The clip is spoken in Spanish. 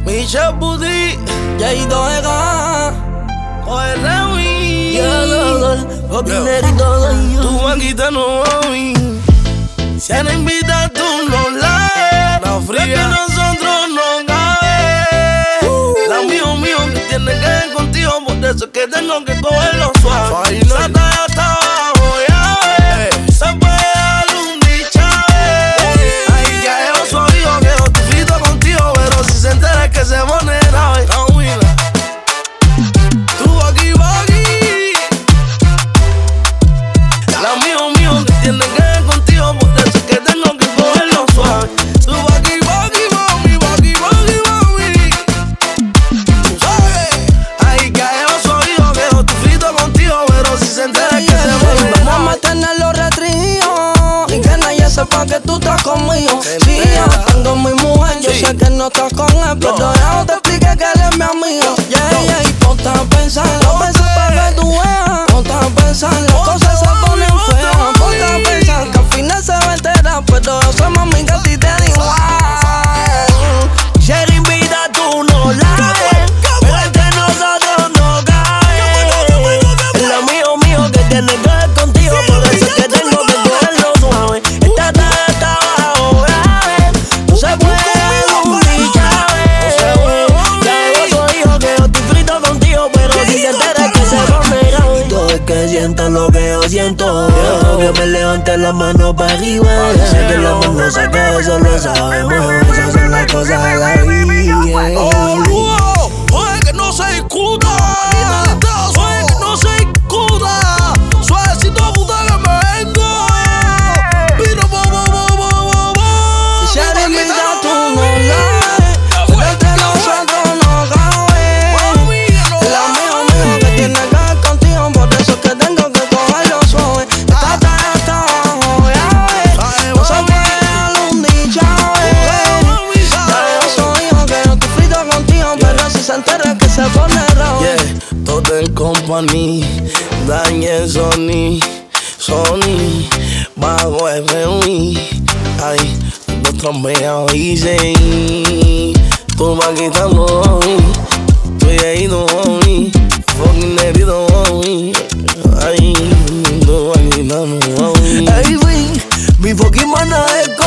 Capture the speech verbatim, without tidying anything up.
Michelle Booty, Jay Doega, Joel Rewi, yo, dinerito doy yo. tu banquita no voy. Si han invitado tú no la la fría que nosotros no cabe. Uh. La mío mío que tiene que ver contigo, por eso es que tengo que cogerlo suave. Sata ya está abajo, ya ves. Se puede dar un dichave. Ay, que yo soy yo, que yo te frito contigo, pero si se entera es que se pone grave. Tú aquí, aquí. La mío mío que tiene que ver contigo, por eso es que tengo que cogerlo suave. Tú aquí, aquí, mami, aquí, aquí, mami. Tú sabes. Ay, que yo soy yo, que yo te frito contigo, pero si se entera es que se pone grave. Vamos a mantenerlo restringido y que nadie sepa que tú estás conmigo. Si yo tengo mi mujer, yo Sí. sé que no estás con él, pero No. ya no te expliqué que él es mi amigo. Yeah, No. yeah, y ponte a pensar, no Ponte. pensar para que tú veas. Ponte a pensar, las Ponte, cosas se mami, ponen ponte, feas. Ponte a mami. pensar que al final se va a enterar, pero yo soy mami que a ti te da igual. Ser invita, tú no la ves, pero entre nosotros no cabe. Lo mío, mío, que tiene que ver contigo, por eso es que tengo que cogerlo suave. Esta tarde está bajo grave, no se puede dar un dichave. Ya yo soy yo, que yo estoy frito contigo, pero si se entera es que se pone grave. Todo es que siento lo que yo siento, quiero que me levante la mano para arriba. Sé que la mano saca, eso lo sabemos, esas son las cosas de la vida. Oh, wow. Oye, que no se discuta. Oye, que no se discuta. Suavecito, puta, que me vengo. Pino, bo, bo, bo, bo, bo, bo. Si eres mi gato, no la ves, pero entre nosotros no cabe. La mío, mío, que tiene que ver contigo, por eso es que tengo que cogerlo suave. Esta tarde está abajo, ya ves, no se puede dar un dichave. Ya yo soy yo, que yo estoy frito contigo, pero si se entera es que se pone raro. Yeah, todo el company, Daniel Sony, Sony, bajo F I. Ay, nosotros me dicen, tú vas quitando hoy, estoy ahí no hoy, fucking herido hoy. Ay, tú vas quitando hoy. Ey, güey, mi fucking mana es